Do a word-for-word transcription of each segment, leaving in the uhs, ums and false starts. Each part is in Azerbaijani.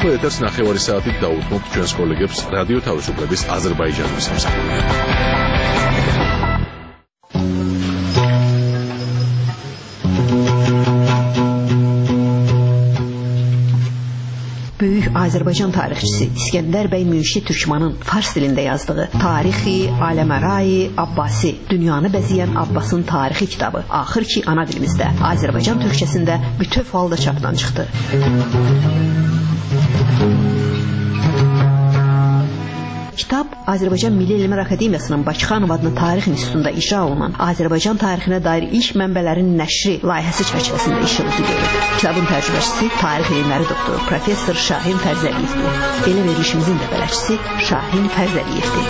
ახლა ეთერს ნახევარი საათით დაუთმობთ ჩვენს კოლეგებს რადიო თავისუფლების აზერბაიჯანის სამსახურში. Böyük Azərbaycan tarixçisi İskəndər bəy Münşi Türkmanın fars dilində yazdığı Tarixi Aləmərai Abbasi, dünyanı bəzəyən Abbasın tarixi kitabı axır ki ana dilimizdə Azərbaycan türkçəsində bütöv halda çapdan çıxdı. Kitab Azərbaycan Milli Elmlər Akademiyasının Bakıxanov adlı Tarix İnstitutunda icra olunan Azərbaycan tarixinə dair ilk mənbələrin nəşri layihəsi çərçivəsində işıq üzü görür. Kitabın tərcüməçisi tarix elmləri doktoru professor Şahin Fərzəliyevdir. Elə verilişimizin də bələdçisi Şahin Fərzəliyevdir.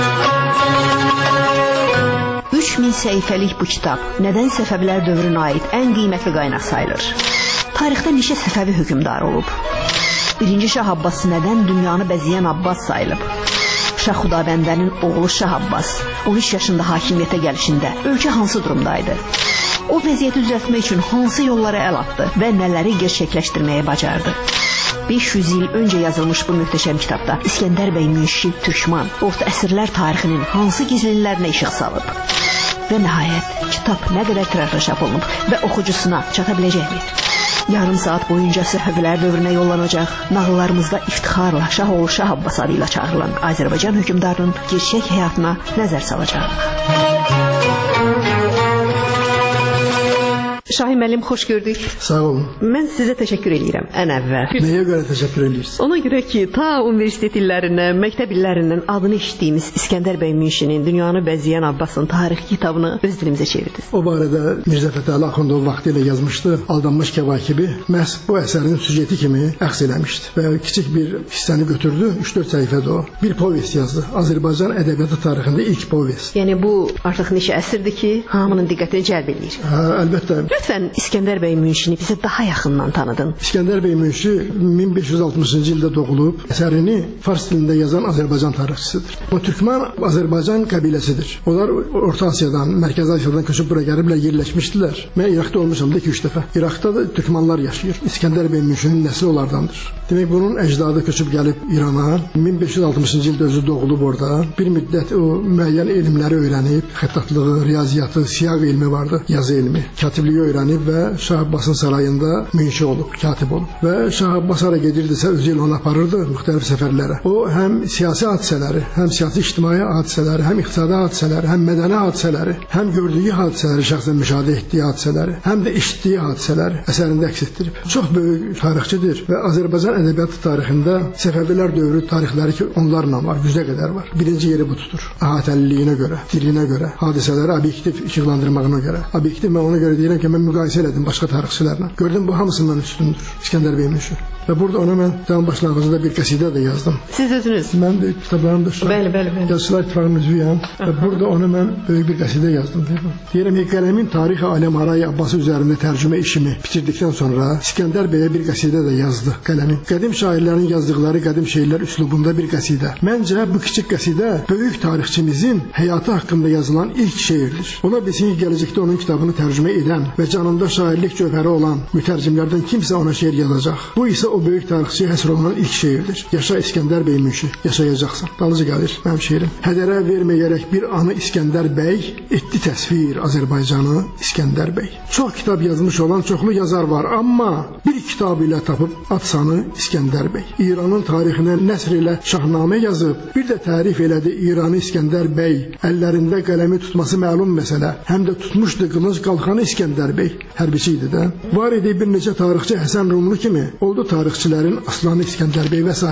üç min səhifəlik bu kitab nədən Səfəvilər dövrünə aid ən qiymətli qaynaq sayılır? Tarixdə neçə Səfəvi hökmdar olub? Birinci Şah Abbas nədən dünyanı bəzəyən Abbas sayılıb? Şah Xudabəndənin oğlu Şah Abbas on üç yaşında hakimiyyətə gəlişində ölkə hansı durumdaydı? O vəziyyəti düzəltmək üçün hansı yollara əl atdı və nələri gerçəkləşdirməyə bacardı? beş yüz il öncə yazılmış bu möhtəşəm kitabda İskəndər bəy Münşi Türkman orta əsrlər tarixinin hansı gizlinlərinə işıq salıb? Və nəhayət kitab nə qədər tirajla çap olunub və oxucusuna çata biləcəkmi? Yarım saat boyunca Səfəvilər dövrünə yollanacaq, nağıllarımızda iftixarla Şahoğlu Şah Abbas adıyla çağırılan Azərbaycan hökmdarının gerçək həyatına nəzər salacaq. Şahin müəllim, xoş gördük. Sağ olun. Mən sizə təşəkkür edirəm ən əvvəl. Nəyə görə təşəkkür edirsiniz? Ona görə ki, ta universitet illərindən, məktəb illərindən adını eşitdiyimiz İskəndər bəy Münşinin dünyanı bəzəyən Abbasın tarixi kitabını öz dilimizə çevirdiniz. O barədə Mirzə Fətəli Axundov vaxtı ilə yazmışdı. Aldanmış Kəvakibi məhz bu əsərin süjeti kimi əks eləmişdi və kiçik bir hissəni götürdü, üç dörd səhifədə o. Bir povest yazdı. Azərbaycan ədəbiyyatı tarixində ilk povest. Yəni bu artıq neçə əsrdir ki, hamının diqqətini cəlb edir. Hə, əlbəttə. Lütfən İskəndər bəy Münşini bizə daha yaxından tanıdın. İskəndər bəy Münşi min beş yüz altmışıncı ildə doğulub, əsərini fars dilində yazan Azərbaycan tarixçisidir. O Türkman Azərbaycan qəbiləsidir. Onlar Orta Asiyadan, Mərkəzi Asiyadan köçüb bura gəliblər, yerləşmişdilər. Mən İraqda olmuşam da iki üç dəfə. İraqda da Türkmanlar yaşayır. İskəndər bəy Münşinin nəsli onlardandır. Demək bunun əcdadı köçüb gəlib İrana, min beş yüz altmışıncı ildə özü doğulub orada. Bir müddət o müəyyən elmləri öyrənib, xəttatlığı, riyaziyyatı, siyaq elmi vardı, yazı elmi, katibliyi öyrənib və Şah Abbasın sarayında münşi olub, katib olub. Və Şah Abbas hara gedirdisə özü ilə onu aparırdı müxtəlif səfərlərə. O həm siyasi hadisələri, həm siyasi ictimai hadisələri, həm iqtisadi hadisələri, həm mədəni hadisələri, həm gördüyü hadisələri, şəxsən müşahidə etdiyi hadisələri, həm də eşitdiyi hadisələri əsərində əks etdirib. Çox böyük tarixçidir və Azərbaycan ədəbiyyatı tarixində Səfəvilər dövrü tarixləri ki onlarla var, yüzə qədər var. Birinci yeri bu tutur. Əhatəliliyinə görə, dilinə görə, hadisələri obyektiv işıqlandırmağına görə. Obyektiv mən ona görə deyirəm ki, mən müqayisə elədim başqa tarixçilərlə. Gördüm bu hamısından üstündür İskəndər bəy Münşi. Və burada ona mən tam başlanğıcında bir qəsidə də yazdım. Siz özünüz? Mən də kitablarımda şu. Bəli, bəli, bəli. Yazıçılar İttifaqının üzvüyəm və burada ona mən böyük bir qəsidə yazdım. Deyirəm ki, qələmin Tarixi Aləmərai Abbası üzərində tərcümə işimi bitirdikdən sonra İskəndər bəyə bir qəsidə də yazdı qələmin. Qədim şairlərin yazdıqları qədim şeirlər üslubunda bir qəsidə. Məncə bu kiçik qəsidə böyük tarixçimizin həyatı haqqında yazılan ilk şeirdir. Ona bilsin ki, gələcəkdə onun kitabını tərcümə edən və canında şairlik cövhəri olan mütərcimlərdən kimsə ona şeir yazacaq. Bu isə o böyük tarixçiyə həsr olunan ilk şeirdir. Yaşa İskəndər bəy Münşi, yaşayacaqsan. Dalıcı gəlir mənim şeirim. Hədərə verməyərək bir anı İskəndər bəy, etdi təsvir Azərbaycanı İskəndər bəy. Çox kitab yazmış olan çoxlu yazar var, amma bir kitab ilə tapıb adsanı İskəndər bəy. İranın tarixinə nəsr ilə şahnamə yazıb, bir də tərif elədi İranı İskəndər bəy. Əllərində qələmi tutması məlum məsələ. Həm də tutmuşdu qılınc qalxanı İskəndər bəy. Hərbiçi idi də. Var idi bir neçə tarixçi Həsən Rumlu kimi. Oldu tarixçilərin aslanı İskəndər bəy və s.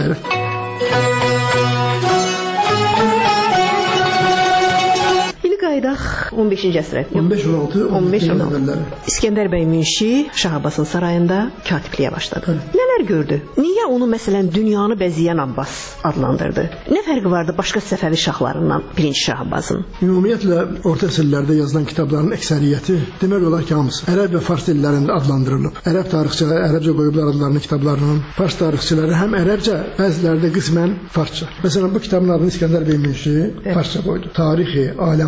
Qaydaq on beşinci əsrə. on beş on altı on beş on altı. İskəndər bəy Münşi Şah Abbasın sarayında katibliyə başladı. Hı. Nələr gördü? Niyə onu məsələn dünyanı bəzəyən Abbas adlandırdı? Nə fərqi vardı başqa Səfəvi şahlarından birinci Şah Abbasın? Ümumiyyətlə orta əsrlərdə yazılan kitabların əksəriyyəti demək olar ki, hamısı ərəb və fars dillərində adlandırılıb. Ərəb tarixçiləri ərəbcə qoyublar adlarını kitablarının, fars tarixçiləri həm ərəbcə, bəziləri də qismən farsça. Məsələn bu kitabın adını İskəndər bəy Münşi farsça qoydu. Tarixi Aləmərai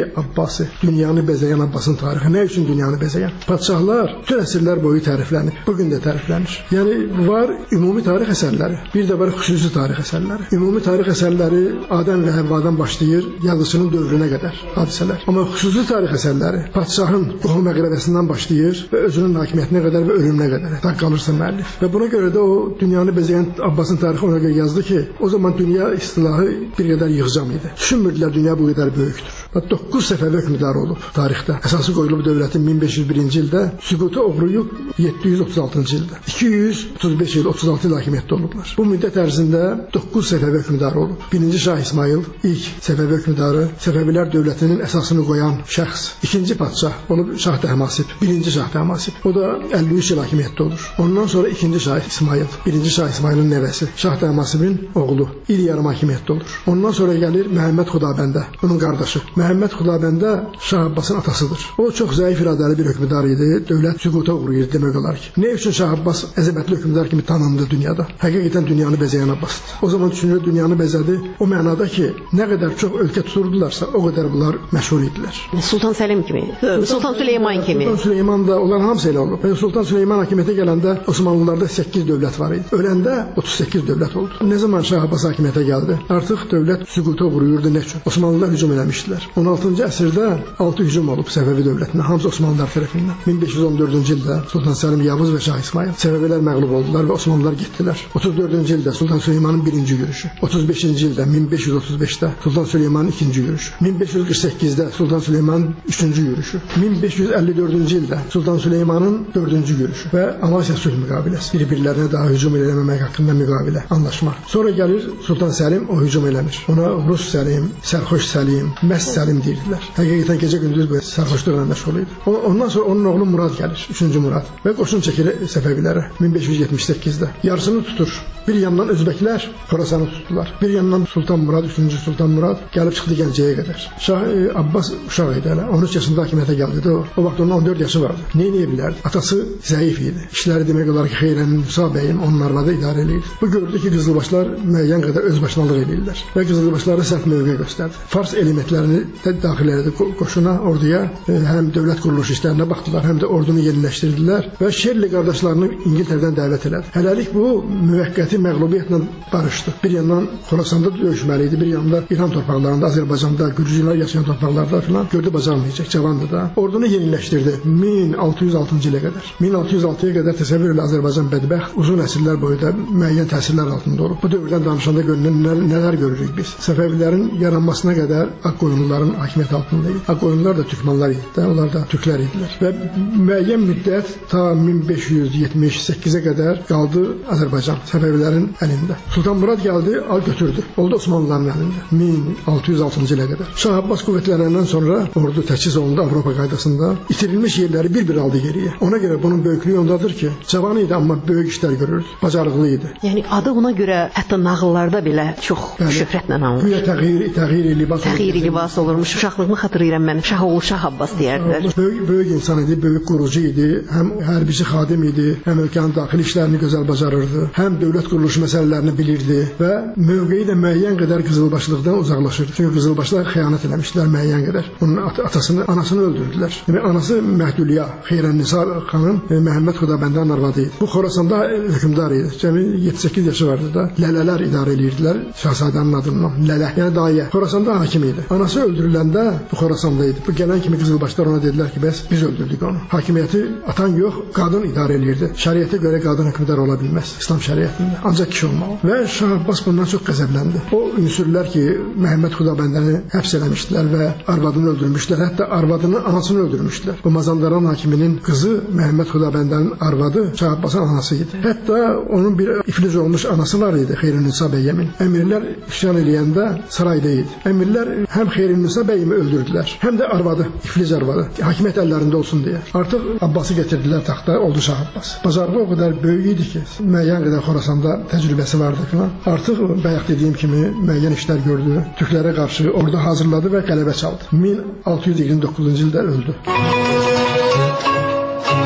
Abbasi, dünyanı bəzəyən Abbasın tarixi. Nə üçün dünyanı bəzəyən? Padşahlar bütün əsrlər boyu təriflənir. Bugün də təriflənir. Yəni var ümumi tarix əsərləri, bir də var xüsusi tarix əsərləri. Ümumi tarix əsərləri Adəm və Həvvadan başlayır, yazıçının dövrünə qədər hadisələr. Amma xüsusi tarix əsərləri padşahın qohum əqrəbəsindən başlayır və özünün hakimiyyətinə qədər və ölümünə qədər tak qalırsa müəllif. Və buna görə də o dünyanı bəzəyən Abbasın tarixi ona görə yazdı ki, o zaman dünya istilahı bir qədər yığcam idi. Düşünmürdülər dünya bu qədər böyükdür. doqquz səfəvi hökmdarı olub tarixdə. Əsası qoyulub dövlətin min beş yüz birinci ildə, süqutu oğruyub yeddi yüz otuz altıncı ildə. iki yüz otuz beş il, otuz altı il hakimiyyətdə olublar. Bu müddət ərzində doqquz səfəvi hökmdarı olub. Birinci Şah İsmail ilk səfəvi hökmdarı, Səfəvilər dövlətinin əsasını qoyan şəxs. İkinci padşah olub Şah Təhmasib, birinci Şah Təhmasib. O da əlli üç il hakimiyyətdə olur. Ondan sonra ikinci Şah İsmail, birinci Şah İsmailin nəvəsi, Şah Təhmasibin oğlu, il yarım hakimiyyətdə olur. Ondan sonra gəlir Məhəmməd Xudabəndə, onun qardaşı. Məhəmməd Xudabəndə Şah Abbasın atasıdır. O çox zəif iradəli bir hökmdar idi. Dövlət süquta uğrayır demək olar ki. Nə üçün Şah Abbas əzəmətli hökmdar kimi tanındı dünyada? Həqiqətən dünyanı bəzəyən Abbasdır. O zaman düşünür dünyanı bəzədi. O mənada ki, nə qədər çox ölkə tuturdularsa, o qədər bunlar məşhur idilər. Sultan Səlim kimi, Sultan Süleyman kimi. Sultan Süleyman da onların hamısı elə olub. Sultan Süleyman hakimiyyətə gələndə Osmanlılarda səkkiz dövlət var idi. Öləndə otuz səkkiz dövlət oldu. Nə zaman Şah Abbas hakimiyyətə gəldi? Artıq dövlət süquta uğrayırdı. Nə üçün? Osmanlılar hücum eləmişdilər. on altıncı əsrdə altı hücum olub Səfəvi dövlətinə, hamısı Osmanlılar tərəfindən. min beş yüz on dördüncü ildə Sultan Səlim Yavuz və Şah İsmail Səfəvilər məğlub oldular və Osmanlılar getdilər. otuz dördüncü ildə Sultan Süleymanın birinci yürüşü, otuz beşinci ildə min beş yüz otuz beşdə Sultan Süleymanın ikinci yürüşü, min beş yüz qırx səkkizdə Sultan Süleymanın üçüncü yürüşü, min beş yüz əlli dördüncü ildə Sultan Süleymanın dördüncü yürüşü və Amasya sülh müqaviləsi, bir-birlərinə daha hücum eləməmək haqqında müqavilə, anlaşma. Sonra gəlir Sultan Səlim, o hücum eləmir. Ona Rus Səlim, Sərxoş Səlim, Məst Səlim deyirdilər. Həqiqətən gecə gündüz bu sərxoşluqla məşğul idi. Ondan sonra onun oğlu Murad gəlir, üçüncü Murad və qoşun çəkilir Səfəvilərə min beş yüz yetmiş səkkizdə. Yarısını tutur. Bir yandan Özbəklər Xorasanı tutdular. Bir yandan Sultan Murad, üçüncü Sultan Murad gəlib çıxdı Gəncəyə qədər. Şah e, Abbas uşaq idi hələ. on üç yaşında hakimiyyətə gəldi. O, o vaxt onun on dörd yaşı vardı. Nə edə bilərdi? Atası zəif idi. İşləri demək olar ki, Xeyrənin Musa bəyin onun arvadı idarə edirdi. Bu gördü ki, qızılbaşlar müəyyən qədər özbaşınalıq edirlər və qızılbaşlara sərt mövqe göstərdi. Fars elementlərini də daxil elədi qoşuna, orduya, e, həm dövlət quruluş işlərinə baxdılar, həm də ordunu yeniləşdirdilər və Şerli qardaşlarını İngiltərədən dəvət elədi. Hələlik bu müvəqqəti məğlubiyyətlə barışdı. Bir yandan Xorasanda döyüşməli idi, bir yandan İran torpaqlarında, Azərbaycanda, Gürcülər yaşayan torpaqlarda filan gördü bacarmayacaq, cavandı da. Ordunu yeniləşdirdi min altı yüz altıncı ilə qədər. min altı yüz altıya qədər təsəvvür elə Azərbaycan bədbəxt, uzun əsrlər boyu da müəyyən təsirlər altında olub. Bu dövrdən danışanda görünən nələr görürük biz? Səfəvilərin yaranmasına qədər Ağqoyunluların hakimiyyəti altında idi. Ağqoyunlular da türkmanlar idi də, onlar da türklər idilər. Və müəyyən müddət ta min beş yüz yetmiş səkkizə qədər qaldı Azərbaycan Səfəvilərin əlində. Sultan Murad gəldi, al götürdü. Oldu Osmanlıların əlində. min altı yüz altıncı ilə qədər. Şah Abbas qüvvətlənəndən sonra ordu təchiz olundu Avropa qaydasında. İtirilmiş yerləri bir-bir aldı geriyə. Ona görə bunun böyüklüyü ondadır ki, cavan idi amma böyük işlər görürdü. Bacarıqlı idi. Yəni adı ona görə hətta nağıllarda belə çox bəli, şöhrətlə anılır. Güya təğyir, təğyir libas olur. Təğyir libas olurmuş. Uşaqlığımı xatırlayıram mən. Şah oğlu Şah Abbas deyərdilər. Böyük, böyük insan idi, böyük qurucu idi. Həm hərbiçi xadim idi, həm ölkənin daxili işlərini gözəl bacarırdı. Həm dövlət quruluşu məsələlərini bilirdi və mövqeyi də müəyyən qədər qızılbaşlıqdan uzaqlaşırdı. Çünki qızılbaşlar xəyanət eləmişdilər müəyyən qədər. Onun at atasını, anasını öldürdülər. Demək, anası Məhdulya Xeyrənnisa xanım e, Məhəmməd Xudabəndənin arvadı idi. Bu Xorasanda hökmdar idi. Cəmi yeddi səkkiz yaşı vardı da. Lələlər idarə edirdilər şahzadənin adından. Lələ, yəni dayə. Xorasanda hakim idi. Anası öldürüləndə bu Xorasanda idi. Bu gələn kimi qızılbaşlar ona dedilər ki, bəs biz öldürdük onu. Hakimiyyəti atan yox, qadın idarə edirdi. Şəriətə görə qadın hökmdar ola bilməz İslam şəriətində. Ancaq kişi olmalı. Və Şah Abbas bundan çox qəzəbləndi. O ünsürlər ki, Məhəmməd Xudabəndəni həbs eləmişdilər və arvadını öldürmüşlər. Hətta arvadının anasını öldürmüşlər. Bu Mazandaran hakiminin qızı Məhəmməd Xudabəndanın arvadı Şah Abbasın anası idi. Hətta onun bir iflic olmuş anası var idi, Xeyrünnisa Bəyəmin. Əmirlər üsyan eləyəndə sarayda idi. Əmirlər həm Xeyrünnisa Bəyimi öldürdülər, həm də arvadı, iflic arvadı, hakimiyyət əllərində olsun deyə. Artıq Abbası gətirdilər taxta, oldu Şah Abbas. Bacarığı o qədər böyük idi ki, müəyyən qədər Xorasanda təcrübəsi vardı filan. Artıq bayaq dediyim kimi müəyyən işlər gördü. Türklərə qarşı ordu hazırladı və qələbə çaldı. min altı yüz iyirmi doqquzuncu ildə öldü.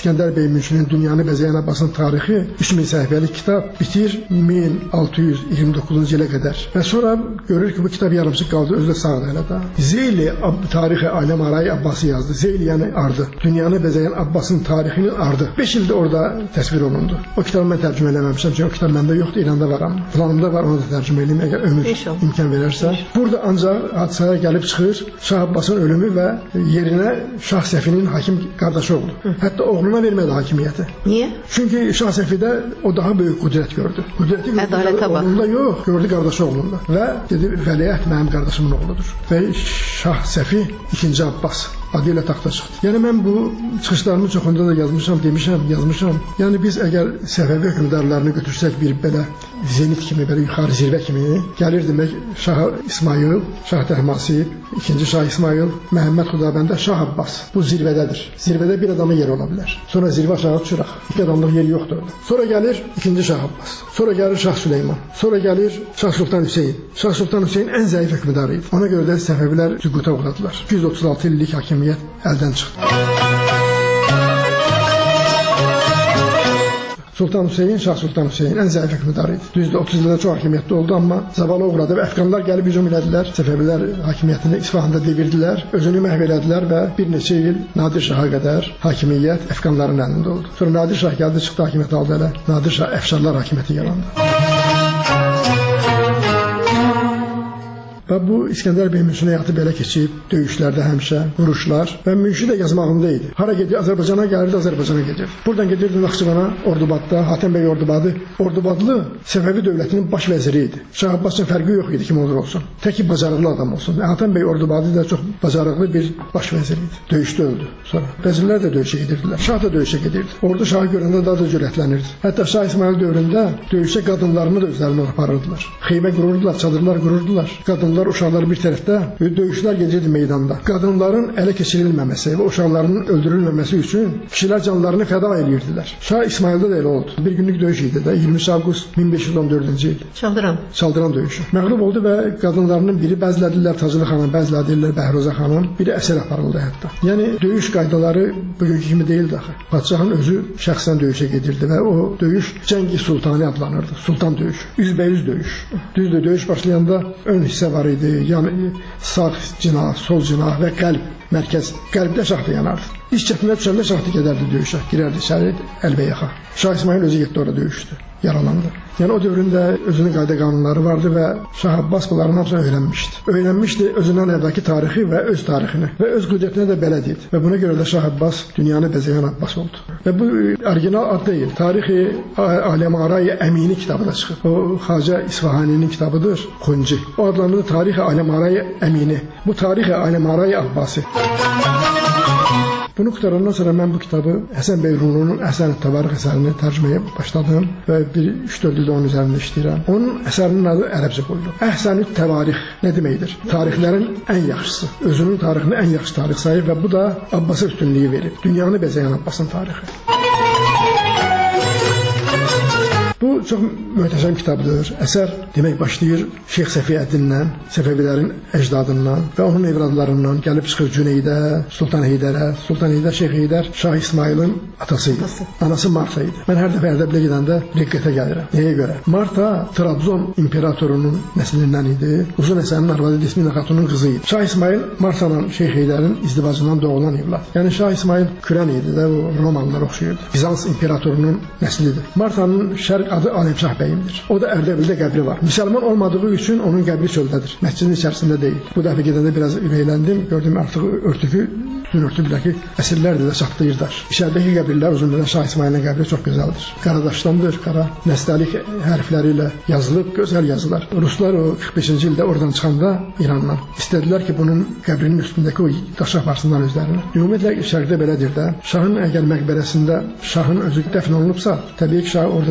İskəndər bəy Münşinin Dünyanı Bəzəyən Abbasın tarixi üç min səhifəlik kitab bitir min altı yüz iyirmi doqquzuncu ilə qədər. Və sonra görür ki, bu kitab yarımçıq qaldı, özü də sağdır hələ də. Zeyli tarixi Aləm Aray Abbası yazdı. Zeyli yəni ardı. Dünyanı bəzəyən Abbasın tarixinin ardı. beş ildə orada təsvir olundu. O kitabı mən tərcümə eləməmişəm, çünki o kitab məndə yoxdur, İranda var amma. Planımda var, onu da tərcümə eləyim, əgər ömür İnşallah. imkan verərsə. Burada ancaq hadisələr gəlib çıxır, Şah Abbasın ölümü və yerinə Şah Səfinin hakim qardaşı oldu. Hı. Hətta oğluna vermədi hakimiyyəti. Niyə? Çünki Şah Səfidə o daha böyük qüdrət gördü. Qüdrəti gördü, oğlunda yox, gördü qardaşı oğlunda. Və dedi, vəliəhd mənim qardaşımın oğludur. Və Şah Səfi ikinci Abbas adı ilə taxta çıxdı. Yəni mən bu çıxışlarımın çoxunda da yazmışam, demişəm, yazmışam. Yəni biz əgər Səfəvi hökmdarlarını götürsək bir belə zenit kimi, belə yuxarı zirvə kimi, gəlir demək Şah İsmayıl, Şah Təhmasib, ikinci Şah İsmayıl, Məhəmməd Xudabəndə, Şah Abbas. Bu zirvədədir. Zirvədə bir adamın yeri ola bilər. Sonra zirvə aşağı düşürək. İki adamlıq yeri yoxdur orada. Sonra gəlir ikinci Şah Abbas. Sonra gəlir Şah Süleyman. Sonra gəlir Şah Sultan Hüseyin. Şah Sultan Hüseyin ən zəif hökmdarı idi. Ona görə də Səfəvilər süquta uğradılar. iki yüz otuz altı illik hakimiyyət əldən çıxdı. Sultan Hüseyin, Şah Sultan Hüseyin ən zəif hökmdarı idi. Düzdür, otuz ildə çox hakimiyyətli oldu, amma zavala uğradı və Əfqanlar gəlib hücum elədilər. Səfəvilər hakimiyyətini İsfahanda devirdilər, özünü məhv elədilər və bir neçə il Nadir Şaha qədər hakimiyyət Əfqanların əlində oldu. Sonra Nadir Şah gəldi, çıxdı hakimiyyət aldı elə. Nadir Şah Əfşarlar hakimiyyəti yarandı. Və bu İskəndər bəy Münşinin həyatı belə keçib, döyüşlərdə həmişə, vuruşlar və Münşi də yazmağında idi. Hara gedir, Azərbaycana gəlirdi, Azərbaycana gedirdi. Buradan gedirdi Naxçıvana, Ordubadda, Hatəm bəy Ordubadı. Ordubadlı Səfəvi dövlətinin baş vəziri idi. Şah Abbasın fərqi yox idi kim olur olsun. Təki bacarıqlı adam olsun. Hatəm bəy Ordubadı da çox bacarıqlı bir baş vəzir idi. Döyüşdə öldü sonra. Vəzirlər də döyüşə gedirdilər. Şah da döyüşə gedirdi. Ordu Şahı görəndə daha da cürətlənirdi. Hətta Şah İsmayıl dövründə döyüşə qadınlarını da özlərini aparırdılar. Xeymə qururdular, çadırlar qururdular. Qadınlar uşaqlar bir tərəfdə, döyüşlər gedirdi meydanda. Qadınların ələ keçirilməməsi və uşaqlarının öldürülməməsi üçün kişilər canlarını fəda edirdilər. Şah İsmayılda da elə oldu. Bir günlük döyüş idi də, iyirmi üç avqust min beş yüz on dördüncü il. Çaldıran. Çaldıran döyüşü. Məğlub oldu və qadınlarının biri bəzlədilər Taclı xanım, bəzlədilər Bəhruzə xanım, biri əsir aparıldı hətta. Yəni döyüş qaydaları bugünkü kimi deyildi axı. Padşahın özü şəxsən döyüşə gedirdi və o döyüş Cəngi Sultani adlanırdı. Sultan döyüşü. Üzbəyüz döyüş. Düzdür, döyüş başlayanda ön hissə var idi. Yəni sağ cinah, sol cinah və qəlb mərkəz. Qəlbdə şaxtı yanardı. İş çətinə düşəndə şaxtı gedərdi döyüşə. Girərdi içəri, əlbəyaxa. Şah İsmayıl özü getdi orada döyüşdü. Yaralandı. Yəni o dövründə özünün qayda qanunları vardı və Şah Abbas bunların hamısını öyrənmişdi. Öyrənmişdi özündən əvvəlki tarixi və öz tarixini və öz qüdrətinə də bələd idi. Və buna görə də Şah Abbas Dünyanı Bəzəyən Abbas oldu. Və bu orijinal ad deyil. Tarixi Aləm Aray Əmini kitabı da çıxıb. O Xacə İsfahaninin kitabıdır, Xunci. O adlanır Tarixi Aləm Aray Əmini. Bu Tarixi Aləm Aray Abbasi. Bunu qutarandan sonra mən bu kitabı Həsən bəy Rununun Əhsən-ü Təvarix əsərini tərcüməyə başladım və bir üç dörd ildə onun üzərində işləyirəm. Onun əsərinin adı ərəbcə qoyulub. Əhsən-ü Təvarix nə deməkdir? Tarixlərin ən yaxşısı. Özünün tarixini ən yaxşı tarix sayır və bu da Abbasa üstünlüyü verib. Dünyanı bəzəyən Abbasın tarixi. Bu çox möhtəşəm kitabdır. Əsər demək başlayır Şeyx Səfiyyəddinlə, Səfəvilərin əcdadından və onun evladlarından gəlib çıxır Cüneydə, Sultan Heydərə. Sultan Heydər, Şeyx Heydər Şah İsmayılın atası idi. Anası Marta idi. Mən hər dəfə Ərdəbilə gedəndə diqqətə gəlirəm. Nəyə görə? Marta Trabzon imperatorunun nəslindən idi. Uzun Həsənin arvadı Desmina xatunun qızı idi. Şah İsmayıl Martanın Şeyx Heydərin izdivacından doğulan evlad. Yəni Şah İsmayıl Kürən idi də, o Romanlılara oxşuyurdu. Bizans imperatorunun nəslidir. Martanın şərq adı Aləmşah bəyimdir. O da Ərdəbildə qəbri var. Müsəlman olmadığı üçün onun qəbri çöldədir. Məscidin içərisində deyil. Bu dəfə gedəndə biraz ürəkləndim. Gördüm artıq örtükü, bütün örtü biləkli əsirlərdir də çatlayırlar. İçəridəki qəbirlər uzun müddət Şah İsmayılın qəbri çox gözəldir. Qaradaşdandır, qara nəstəlik hərfləri ilə yazılıb, gözəl yazılar. Ruslar o qırx beşinci ildə oradan çıxanda İrandan istədilər ki, bunun qəbrinin üstündəki o daşı aparsınlar özlərini. Ümumiyyətlə şərqdə belədir də. Şahın əgər məqbərəsində şahın özü dəfn olunubsa, təbii ki, şah orada dəfn olunub.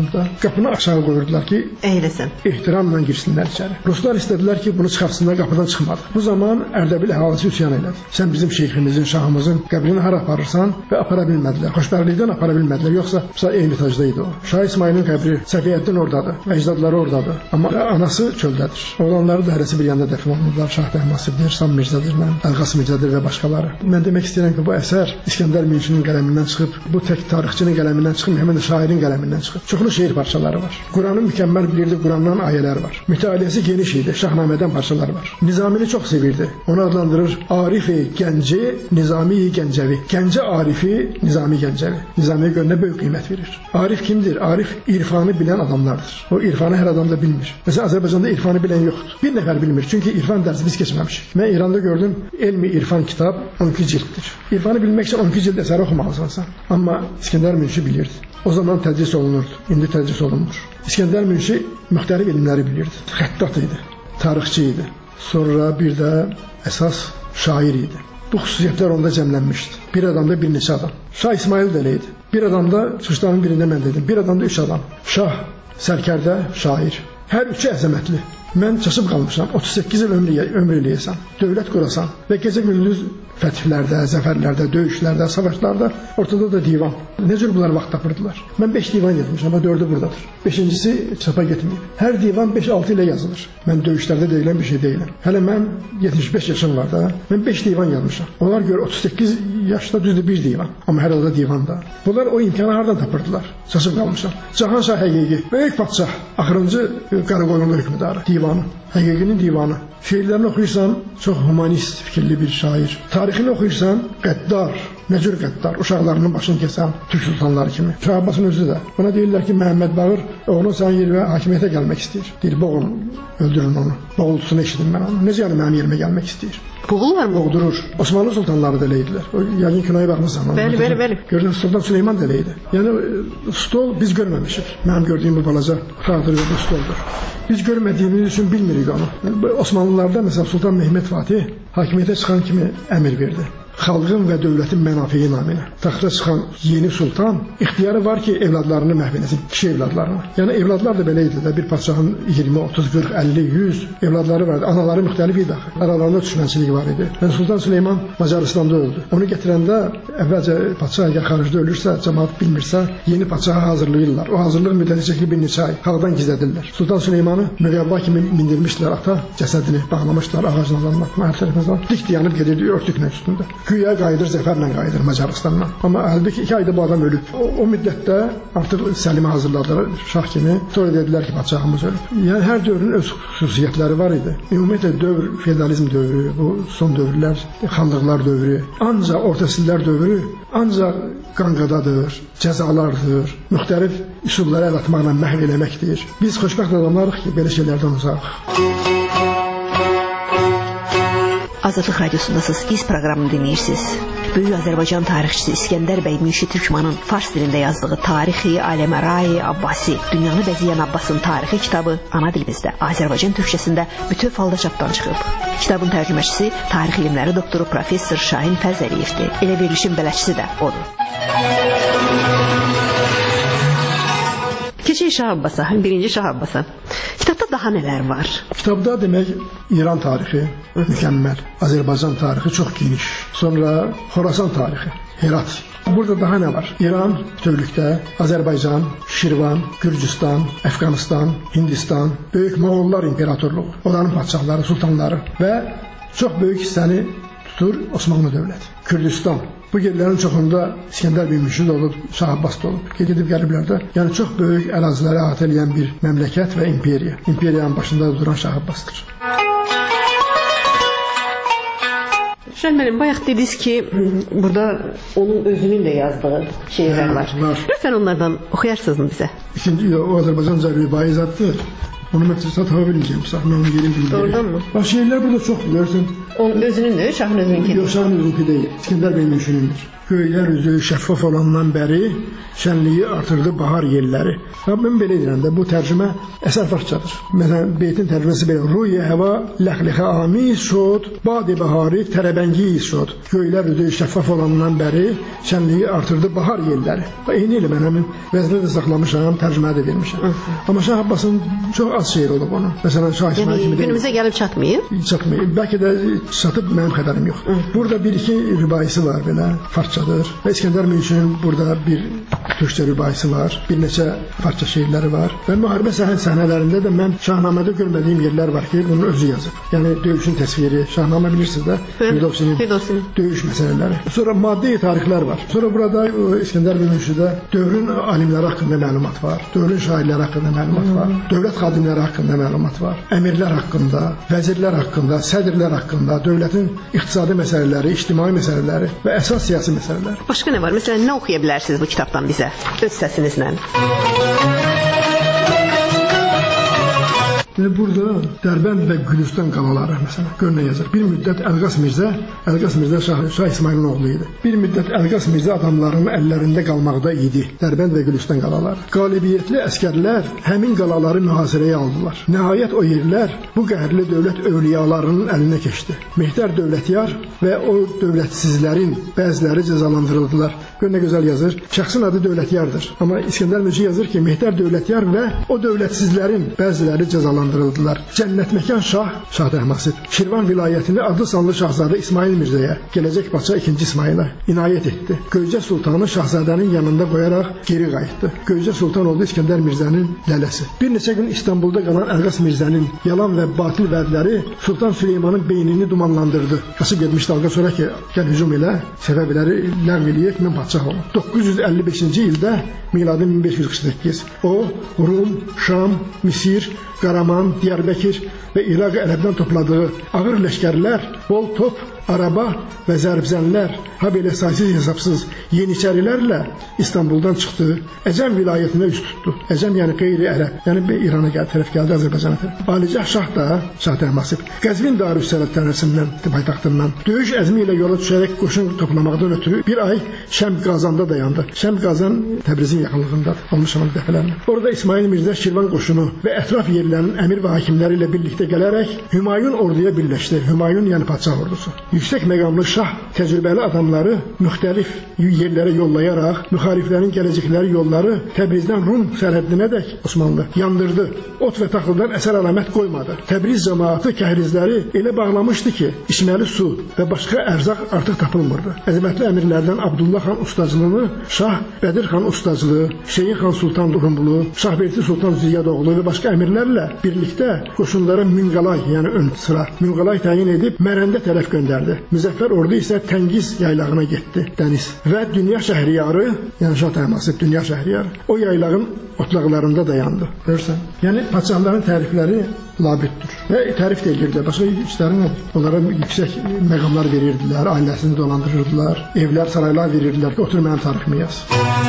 Peterburqda. Qapını aşağı qoyurdular ki, əyləsən. ehtiramla girsinlər içəri. Ruslar istədilər ki, bunu çıxartsınlar, qapıdan çıxmadı. Bu zaman Ərdəbil əhalisi üsyan elədi. Sən bizim şeyximizin, şahımızın qəbrini hara aparırsan və apara bilmədilər. Xoşbəxtlikdən apara bilmədilər. Yoxsa mesela Eymitacda idi o. Şah İsmailin qəbri Səfiyyəddin oradadır, əcdadları oradadır. Amma anası çöldədir. Oğlanları da hərəsi bir yanda dəfn olunurlar. Şah Bəhmasibdir, Sam Mirzədir, Əlqas Mirzədir və başqaları. Mən demək istəyirəm ki, bu əsər İskəndər Münşinin qələmindən çıxıb, bu tək tarixçinin qələmindən çıxıb, həmin də şairin qələmindən çıxıb. Çoxlu şeir parçaları var. Quranı mükəmməl bilirdi, Qurandan ayələr var. Mütəaliyyəsi geniş idi, Şahnamədən parçalar var. Nizamini çox sevirdi. Onu adlandırır Arif-i Gənci, Nizami-i Gəncəvi. Gəncə Arifi, Nizami Gəncəvi. Nizamiyə görə nə böyük qiymət verir. Arif kimdir? Arif irfanı bilən adamlardır. O irfanı hər adam da bilmir. Məsələn, Azərbaycanda irfanı bilən yoxdur. Bir nəfər bilmir. Çünki irfan dərsi biz keçməmişik. Mən İranda gördüm, elmi irfan kitab on iki cilddir. İrfanı bilmək üçün on iki cild əsəri oxumalısan sən. Amma İskəndər Münşi bilirdi. O zaman tədris olunurdu. İndi tədris olunmur. İskəndər Münşi müxtəlif elmləri bilirdi. Xəttat idi, tarixçi idi. Sonra bir də əsas şair idi. Bu xüsusiyyətlər onda cəmlənmişdi. Bir adamda bir neçə adam. Şah İsmail də elə idi. Bir adamda, çıxışların birində mən dedim, bir adamda üç adam. Şah, sərkərdə, şair. Hər üçü əzəmətli. Mən çaşıb qalmışam. otuz səkkiz il ömrü, ömrü eləyəsən, dövlət qurasan və gecə gündüz fəthlərdə, zəfərlərdə, döyüşlərdə, savaşlarda, ortada da divan. Nə cür bunlar vaxt tapırdılar? Mən beş divan yazmışam, amma dördü buradadır. Beşincisi çapa getməyib. Hər divan beş altı ilə yazılır. Mən döyüşlərdə deyilən bir şey deyiləm. Hələ mən yetmiş beş yaşım var da, mən beş divan yazmışam. Onlar görə otuz səkkiz yaşda düzdür bir divan, amma hər halda divan da. Bunlar o imkanı hardan tapırdılar? Çaşıb qalmışam. Cahanşah həqiqi, böyük padşah, axırıncı Qaraqoyunlu hökmdarı, divanı, həqiqinin divanı. Şeirlərini oxuyursan, çox humanist fikirli bir şair. Tarixini oxuyursan, qəddar, nə cür qəddar, uşaqlarının başını kəsən Türk sultanları kimi. Şah Abbasın özü də. Buna deyirlər ki, Məhəmməd Bağır oğlun sənin yerimə hakimiyyətə gəlmək istəyir. Deyir, boğun, öldürün onu. Boğultusunu eşidim mən onu. Necə yəni mənim yerimə gəlmək istəyir? Boğulurlar mı? Boğdurur. Osmanlı sultanları da elə idilər. O yəqin kinoya baxmısan. Bəli, bəli, bəli. Gördün, Sultan Süleyman da elə idi. Yəni stol biz görməmişik. Mənim gördüyüm bu balaca otaqdır və bu stoldur. Biz görmədiyimiz üçün bilmirik onu. Osmanlılarda məsələn Sultan Mehmet Fatih hakimiyyətə çıxan kimi əmr verdi. Xalqın və dövlətin mənafiyi naminə. Taxta çıxan yeni sultan ixtiyarı var ki, evladlarını məhv eləsin, kişi evladlarını. Yəni evladlar da belə idi də, bir padşahın iyirmi, otuz, qırx, əlli, yüz evladları vardı. Anaları müxtəlif idi axı. Aralarında düşmənçilik var idi. Yəni Sultan Süleyman Macaristanda öldü. Onu gətirəndə əvvəlcə padşah əgər xaricdə ölürsə, cəmaət bilmirsə, yeni padşaha hazırlayırlar. O hazırlıq müddəti çəkili bir neçə ay. Xalqdan gizlədirlər. Sultan Süleymanı müqəvva kimi mindirmişlər ata, cəsədini bağlamışlar ağacla alınmaq, hər tərəfindən. Dik dayanıb gedirdi örtüklə üstündə. Güya qayıdır, zəfərlə qayıdır Macaristandan. Amma halbuki iki ayda bu adam ölüb. O, o müddətdə artıq Səlimə hazırladılar şah kimi. Sonra dedilər ki, padşahımız ölüb. Yəni hər dövrün öz xüsusiyyətləri var idi. Ümumiyyətlə dövr, feodalizm dövrü, bu son dövrlər, xanlıqlar dövrü, ancaq orta əsrlər dövrü, ancaq qanqadadır, cəzalardır, müxtəlif üsullara əl atmaqla məhv eləməkdir. Biz xoşbəxt adamlarıq ki, belə şeylərdən uzaq. Azadlıq Radiosundasınız, İz proqramını dinləyirsiniz. Böyük Azərbaycan tarixçisi İskəndər bəy Münşi Türkmanın fars dilində yazdığı Tarixi Aləmərai Abbasi, dünyanı bəzəyən Abbasın tarixi kitabı ana dilimizdə, Azərbaycan türkçəsində bütöv halda çapdan çıxıb. Kitabın tərcüməçisi tarix elmləri doktoru professor Şahin Fərzəliyevdir. Elə verilişin bələdçisi də odur. Keçək Şah Abbasa, birinci Şah Abbasa. Kitabda daha nələr var? Kitabda demək İran tarixi mükəmməl, Azərbaycan tarixi çox geniş, sonra Xorasan tarixi, Herat. Burada daha nə var? İran bütövlükdə, Azərbaycan, Şirvan, Gürcüstan, Əfqanistan, Hindistan, böyük Moğollar imperatorluğu, onların padşahları, sultanları və çox böyük hissəni tutur Osmanlı dövləti. Kürdistan. Bu yerlərin çoxunda İskəndər bəy Münşi də olub, Şah Abbas da olub, gedib gəliblərdə. Yəni çox böyük əraziləri əhatə edən bir məmləkət və imperiya. İmperiyanın başında duran Şah Abbasdır. Şahin müəllim, bayaq dediniz ki, burada onun özünün də yazdığı şeirlər var. Lütfən onlardan oxuyarsınız mı bizə? İkinci, o Azərbaycanca rübai zaddır. Onu mən sizə tapa bilməyəcəm, mən onu yerim bilməyəcəm. Doğrudan mı? Bax, şeirlər burada çox, görürsən. Onun özünün də, Şahın özününki? Yox, Şahın özününki deyil. İskəndər bəy Münşinindir. Göylər üzü şəffaf olandan bəri şənliyi artırdı bahar yelləri. Ha, mən belə deyirəm də, bu tərcümə əsər farsçadır. Məsələn, beytin tərcüməsi belə: Ruye hava ləxlixə amiz şod, badi bahari tərəbəngiz şod. Göylər üzü şəffaf olandan bəri şənliyi artırdı bahar yelləri. Eyni ilə mən həmin vəznə də saxlamışam, tərcümə də vermişəm. Amma Şah Abbasın çox az şeir olub onun. Məsələn, Şah İsmail kimi günümüzə gəlib çatmayıb? Çatmayıb. Bəlkə də çatıb, mənim xəbərim yox. Burada bir-iki rübaisi var belə, farsçadır. Və İskəndər Münşinin burada bir türkçə rübaisi var, bir neçə farsça şeirləri var. Və müharibə səhnələrində də mən Şahnamədə görmədiyim yerlər var ki, bunu özü yazıb. Yəni döyüşün təsviri, Şahnamə bilirsiniz də, Firdovsinin döyüş məsələləri. Sonra maddi tarixlər var. Sonra burada İskəndər Münşidə dövrün alimləri haqqında məlumat var, dövrün şairləri haqqında məlumat var, dövlət xadimləri haqqında məlumat var, əmirlər haqqında, vəzirlər haqqında, sədrlər haqqında, dövlətin iqtisadi məsələləri, ictimai məsələləri və əsas siyasi məsələlər. Başqa nə var? Məsələn, nə oxuya bilərsiniz bu kitabdan bizə? Öz səsinizlə. Burada Dərbənd və Gülüstan qalaları məsələn gör nə yazır. Bir müddət Əlqas Mirzə, Əlqas Mirzə Şah, Şah İsmailin oğlu idi. Bir müddət Əlqas Mirzə adamlarının əllərində qalmaqda idi. Dərbənd və Gülüstan qalaları. Qalibiyyətli əskərlər həmin qalaları mühasirəyə aldılar. Nəhayət o yerlər bu qəhərli dövlət övliyalarının əlinə keçdi. Mehdər Dövlətyar və o dövlətsizlərin bəziləri cəzalandırıldılar. Gör nə gözəl yazır. Şəxsin adı Dövlətyardır. Amma İskəndər Münşi yazır ki, Mehdər Dövlətyar və o dövlətsizlərin bəziləri cəzalandırıldılar. Cənnətməkan Şah, Şah Təhmasib, Şirvan vilayətini adlı sanlı şahzadə İsmail Mirzəyə, gələcək padşah ikinci İsmailə inayət etdi. Göycə Sultanı şahzadənin yanında qoyaraq geri qayıtdı. Göycə Sultan oldu İskəndər Mirzənin lələsi. Bir neçə gün İstanbulda qalan Əlqas Mirzənin yalan və batil vədləri Sultan Süleymanın beynini dumanlandırdı. Qaçıb getmiş dalga sonra ki, gəl hücum elə, səbəbləri ləğv eləyək, mən padşah olum. doqquz yüz əlli beşinci ildə, miladi min beş yüz qırx səkkiz, o, Rum, Şam, Misir, Qaraman, Diyarbəkir və İraq ərəbdən topladığı ağır ləşkərlər, bol top, araba və zərbzənlər, ha belə saysız hesabsız yeniçərilərlə İstanbuldan çıxdı, Əcəm vilayətinə üst tutdu. Əcəm yəni qeyri-ərəb, yəni İrana gəl, tərəf gəldi, Azərbaycana tərəf. Alicəh Şah da, Şah Təhmasib, Qəzvin Darüssəlattanəsindən, paytaxtından döyüş əzmi ilə yola düşərək qoşun toplamaqdan ötürü bir ay Şəmq Qazanda dayandı. Şəmq Qazan Təbrizin yaxınlığındadır, olmuşam dəfələrlə. Orada İsmail Mirzə Şirvan qoşunu və ətraf yerlərin əmir və hakimləri ilə birlikdə gələrək Hümayun orduya birləşdi. Hümayun yəni padşah ordusu. Yüksək məqamlı şah təcrübəli adamları müxtəlif yerlərə yollayaraq müxaliflərin gələcəkləri yolları Təbrizdən Rum sərhəddinədək Osmanlı yandırdı. Ot və taxıldan əsər əlamət qoymadı. Təbriz cəmaatı kəhrizləri elə bağlamışdı ki, içməli su və başqa ərzaq artıq tapılmırdı. Əzəmətli əmirlərdən Abdullah xan ustacılığını Şah Bədir xan ustacılığı, Hüseyin xan Sultan Urumlu, Şahbeyli Sultan Ziyadoğlu və başqa əmirlərlə birlikdə qoşunlara Münqalay, yəni ön sıra Münqalay təyin edib Mərəndə tərəf göndərdi. Müzəffər ordu isə Təngiz yaylağına getdi, dəniz. Və dünya şəhriyarı, yəni Şah Təhmasib dünya şəhriyarı, o yaylağın otlaqlarında dayandı. Görürsən? Yəni padşahların tərifləri labüddür. Və tərif də edirdi. Başqa işlərin onlara yüksək məqamlar verirdilər, ailəsini dolandırırdılar, evlər, saraylar verirdilər ki, otur mənim tariximi yaz.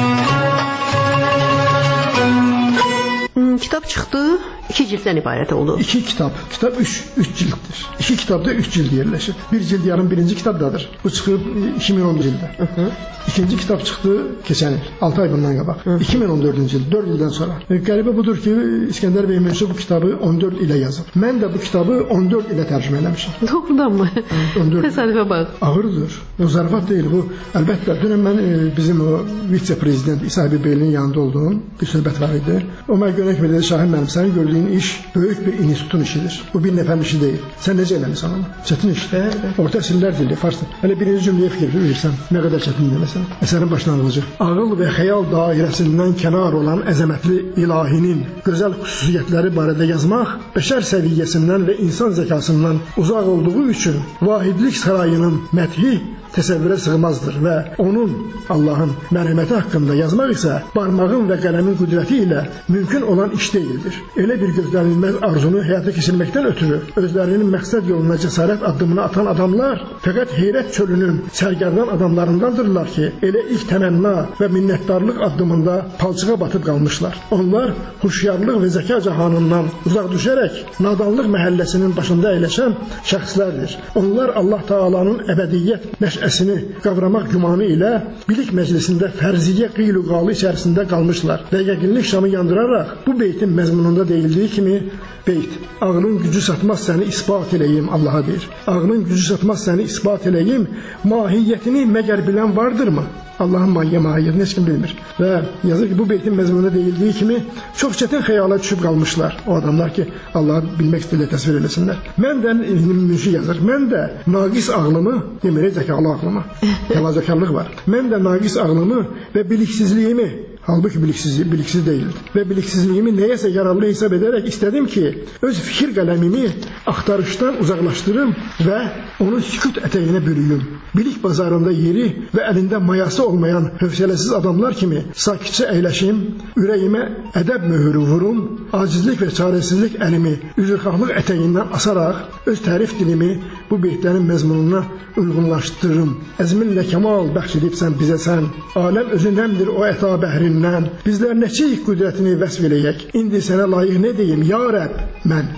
Kitab çıxdı, iki cilddən ibarət oldu. İki kitab. Kitab üç, üç cilddir. İki kitabda üç cild yerləşir. Bir cild yarım birinci kitabdadır. Bu çıxıb iki min on bir ildə. Hı -hı. İkinci kitab çıxdı keçən il. altı ay bundan qabaq. Hı -hı. iki min on dördüncü il, dörd ildən sonra. E, qəribə budur ki, İskəndər bəy Münşi bu kitabı on dörd ilə yazıb. Mən də bu kitabı on dörd ilə tərcümə eləmişəm. Doğrudan mı? Təsadüfə bax. Ağırdır. O zarafat deyil bu. Əlbəttə, dünən mən e, bizim o vitse-prezident İsa Bey'in yanında olduğum bir söhbət var idi. O mənə görə ki, dedi, Şahin mənim, sənin gördüyün iş böyük bir institutun işidir. Bu bir nəfərin işi deyil. Sən necə eləmişsən onu? Çətin işdir. Orta əsrlər dili, farsdır. Hələ birinci cümləyə fikir verirsən, nə qədər çətindir məsələn. Əsərin başlanğıcı. Ağıl və xəyal dairəsindən kənar olan əzəmətli ilahinin gözəl xüsusiyyətləri barədə yazmaq, bəşər səviyyəsindən və insan zəkasından uzaq olduğu üçün vahidlik sarayının məthi təsəvvürə sığmazdır və onun, Allahın mərhəməti haqqında yazmaq isə barmağın və qələmin qüdrəti ilə mümkün olan iş deyildir. Elə bir gözlənilməz arzunu həyata keçirməkdən ötürü özlərinin məqsəd yoluna cəsarət addımını atan adamlar fəqət heyrət çölünün sərgərdan adamlarındandırlar ki, elə ilk təmənna və minnətdarlıq addımında palçığa batıb qalmışlar. Onlar huşyarlıq və zəka cahanından uzaq düşərək nadanlıq məhəlləsinin başında əyləşən şəxslərdir. Onlar Allah Taala'nın əbədiyyət nəş nəşəsini qavramaq gümanı ilə bilik məclisində fərziyyə qeylu-qalı içərisində qalmışlar və yəqinlik şamı yandıraraq bu beytin məzmununda deyildiyi kimi beyt, ağlın gücü satmaz səni isbat eləyim, Allaha deyir. Ağlın gücü satmaz səni isbat eləyim, mahiyyətini məgər bilən vardırmı? Allahın mahiyyə mahiyyətini heç kim bilmir. Və yazır ki, bu beytin məzmununda deyildiyi kimi çox çətin xəyala düşüb qalmışlar o adamlar ki, Allahı bilmək istəyirlər, təsvir eləsinlər. Mən də, münşi yazır, mən də naqis ağlımı, demirək zəkalı ağlımı, yalazəkarlıq var. Mən də naqis ağlımı və biliksizliyimi, halbuki biliksiz, biliksiz deyildi. Və biliksizliyimi nəyəsə yararlı hesab edərək istədim ki, öz fikir qələmimi axtarışdan uzaqlaşdırım və onu sükut ətəyinə bürüyüm. Bilik bazarında yeri və əlində mayası olmayan hövsələsiz adamlar kimi sakitcə əyləşim, ürəyimə ədəb möhürü vurum, acizlik və çarəsizlik əlimi üzrxahlıq ətəyindən asaraq öz tərif dilimi bu beytlərin məzmununa uyğunlaşdırırım. Əzminlə kəmal bəxş edibsən bizə sən, aləm özündəndir o əta bəhrindən, bizlər neçəyik qüdrətini vəsf eləyək, indi sənə layiq nə deyim, ya Rəbb, mən.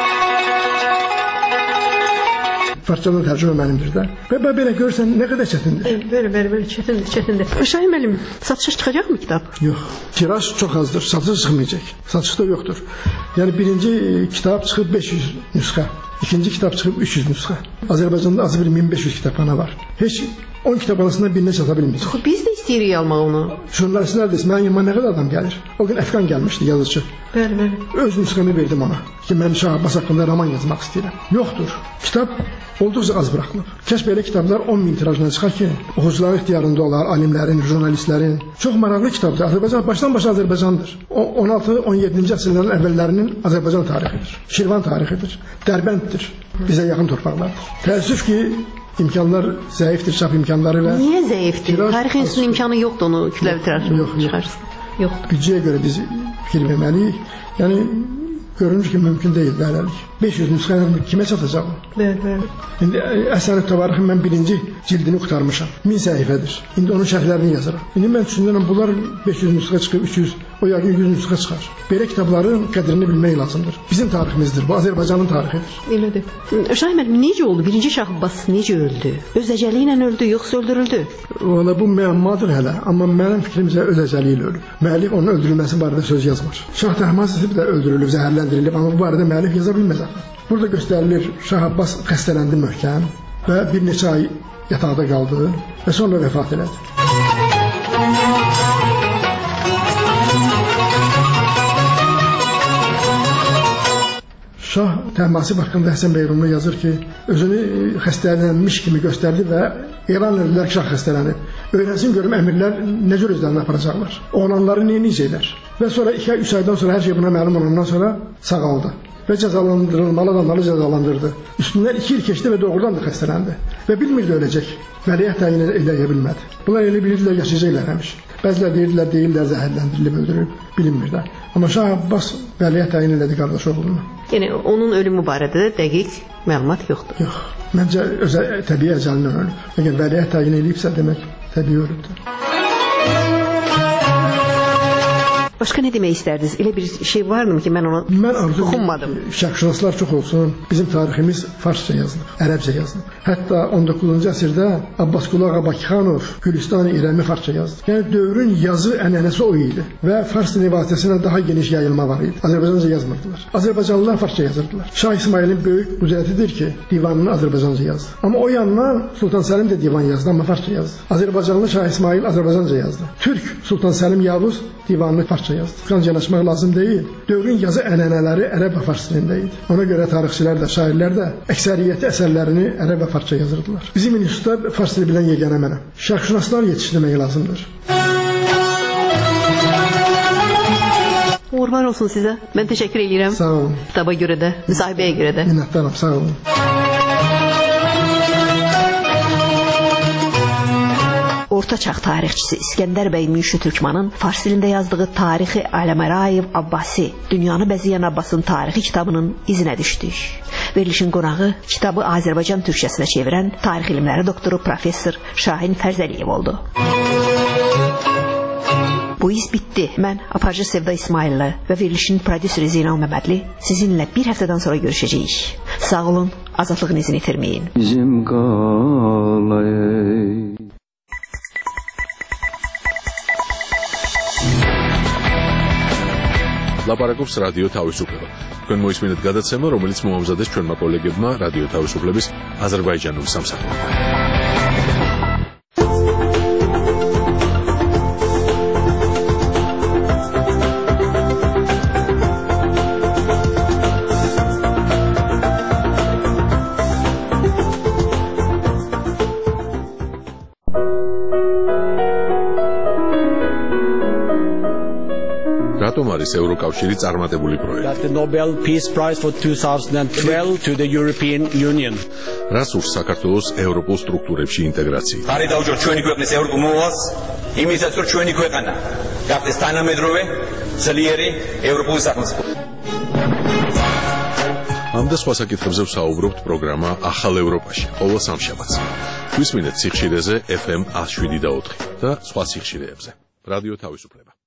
Farsçadan tərcümə mənimdir də. Və belə görürsən, nə qədər çətindir? Belə, belə, belə, çətindir, çətindir. Şahin müəllim, satışa çıxacaq mı kitab? Yox, tiraj çox azdır, satışa çıxmayacaq. Satışda yoxdur. Yəni birinci kitab çıxıb beş yüz nüsxə, ikinci kitab çıxıb üç yüz nüsxə. Azərbaycanda azı bir min beş yüz kitabxana var. Heç on kitabxanasından birinə çata bilməyəcək. Biz də istəyirik almaq onu. Jurnalistlər desin, mənim yanıma nə qədər adam gəlir? O gün Əfqan gəlmişdi, yazıcı. Bəli, bəli. Öz nüsxəmi verdim ona ki, mən Şah Abbas haqqında roman yazmaq istəyirəm. Yoxdur. Kitab olduqca az buraxılıb. Kəş belə kitablar on min tirajla çıxar ki, oxucuların ixtiyarında olar, alimlərin, jurnalistlərin. Çox maraqlı kitabdır. Azərbaycan başdan başa Azərbaycandır. on altı on yeddinci əsrlərin əvvəllərinin Azərbaycan tarixidir. Şirvan tarixidir. Dərbənddir. Bizə yaxın torpaqlardır. Təəssüf ki, imkanlar zəifdir, çap imkanları və... Niyə zəifdir? Tarix institutunun imkanı yoxdur onu kütləvi tirajla çıxarsın. Yoxdur. Büdcəyə görə biz fikir verməliyik. Yəni, görünür ki, mümkün deyil hələlik. beş yüz nüsxələr kimə çatacaq o? Bəli, bəli. İndi Əsər-i Təvarixin mən birinci cildini qurtarmışam. min səhifədir. İndi onun şərhlərini yazıram. İndi mən düşünürəm, bunlar beş yüz nüsxə çıxıb, üç yüz, o yəqin yüz nüsxə çıxar. Belə kitabların qədrini bilmək lazımdır. Bizim tariximizdir, bu Azərbaycanın tarixidir. Elədir. Şahin müəllim, necə oldu? Birinci Şah Abbas necə öldü? Öz əcəli ilə öldü, yoxsa öldürüldü? Valla bu müəmmadır hələ, amma mənim fikrimcə öz əcəli ilə ölüb. Müəllif onun öldürülməsi barədə söz yazmır. Şah Təhmasib də öldürülüb, zəhərləndirilib, amma bu barədə müəllif yaza bilməz. Burada göstərilir, Şah Abbas xəstələndi möhkəm və bir neçə ay yataqda qaldı və sonra vəfat elədi. Şah Təhmasib haqqında Həsən Beyrunlu yazır ki, özünü xəstələnmiş kimi göstərdi və elan edilər ki, Şah xəstələnib. Öyrənsin görüm əmirlər nə cür özlərini aparacaqlar. Oğlanları niyə necələr? Və sonra iki üç aydan sonra hər şey buna məlum olandan sonra sağaldı. Və cəzalandırılmalı adamları cəzalandırdı. Üstündən iki il keçdi və doğrudan da xəstələndi. Və bilmirdi öləcək. Vəliyyət təyin eləyə bilmədi. Bunlar elə bilirdilər, yaşayacaqlar həmiş. Bəzilər deyirdilər, deyirlər, zəhərləndirilib, öldürülüb, bilinmir də. Amma Şah Abbas vəliyyət təyin elədi qardaş oğluna. Yəni, onun ölümü barədə də dəqiq məlumat yoxdur. Yox, məncə öz təbii əcəlindən ölüb. Əgər vəliyyət təyin eləyibsə, demək təbii ölübdür. Başqa nə demək istərdiniz? Elə bir şey varmı ki, mən ona mən oxunmadım. Şərqşünaslar çox olsun. Bizim tariximiz farsça yazılıb, ərəbcə yazılıb. Hətta on doqquzuncu əsrdə Abbasqulu Ağa Bakıxanov Gülüstan-ı İrəmi farsça yazdı. Yəni dövrün yazı ənənəsi o idi və fars dili vasitəsilə daha geniş yayılma var idi. Azərbaycanca yazmırdılar. Azərbaycanlılar farsça yazırdılar. Şah İsmailin böyük qüdrətidir ki, divanını Azərbaycanca yazdı. Amma o yandan Sultan Səlim də divan yazdı, amma farsça yazdı. Azərbaycanlı Şah İsmail Azərbaycanca yazdı. Türk Sultan Səlim Yavuz divanını farsça yazdı. Qan yanaşmaq lazım deyil. Dövrün yazı ənənələri ərəb və fars dilində idi. Ona görə tarixçilər də, şairlər də əksəriyyəti əsərlərini ərəb və farsça yazırdılar. Bizim institutda fars dili bilən yeganə mənəm. Şərqşünaslar yetişdirmək lazımdır. Uğurlar olsun sizə. Mən təşəkkür edirəm. Sağ olun. Kitaba görə də, müsahibəyə görə də. Minnətdaram, sağ olun. Orta Çağ tarixçisi İskəndər bəy Münşi Türkmanın fars dilində yazdığı Tarixi Aləmərayev Abbasi, Dünyanı bəzəyən Abbasın tarixi kitabının izinə düşdük. Verilişin qonağı kitabı Azərbaycan türkçəsinə çevirən tarix elmləri doktoru professor Şahin Fərzəliyev oldu. Bu iz bitdi. Mən Aparıcı Sevda İsmailli və verilişin prodüseri Zeynal Məmmədli sizinlə bir həftədən sonra görüşəcəyik. Sağ olun, azadlığınızı itirməyin. ლაპარაკობს რადიო თავისუფლება. თქვენ მოისმინეთ გადაცემა, რომელიც მოამზადეს ჩვენმა კოლეგებმა რადიო თავისუფლების აზერბაიჯანულ სამსახურში. რატომ არის ევროკავშირი წარმატებული პროექტი? The Nobel Peace Prize for twenty twelve to the European Union. რას ურს საქართველოს ევროპულ სტრუქტურებში ინტეგრაცია? არის დაუჯო ჩვენი ქვეყნის ევროპულ მოვალს, იმისაც რომ ჩვენი ქვეყანა გახდეს თანამედროვე, ძლიერი ევროპული სახელმწიფო. ამ და სხვა საკითხებზე ვსაუბრობთ პროგრამა ახალ ევროპაში, ყოველ სამშაბათს. გვისმინეთ სიხშირეზე ეფ ემ one oh seven და ოთხი და სხვა სიხშირეებზე. რადიო თავისუფლება.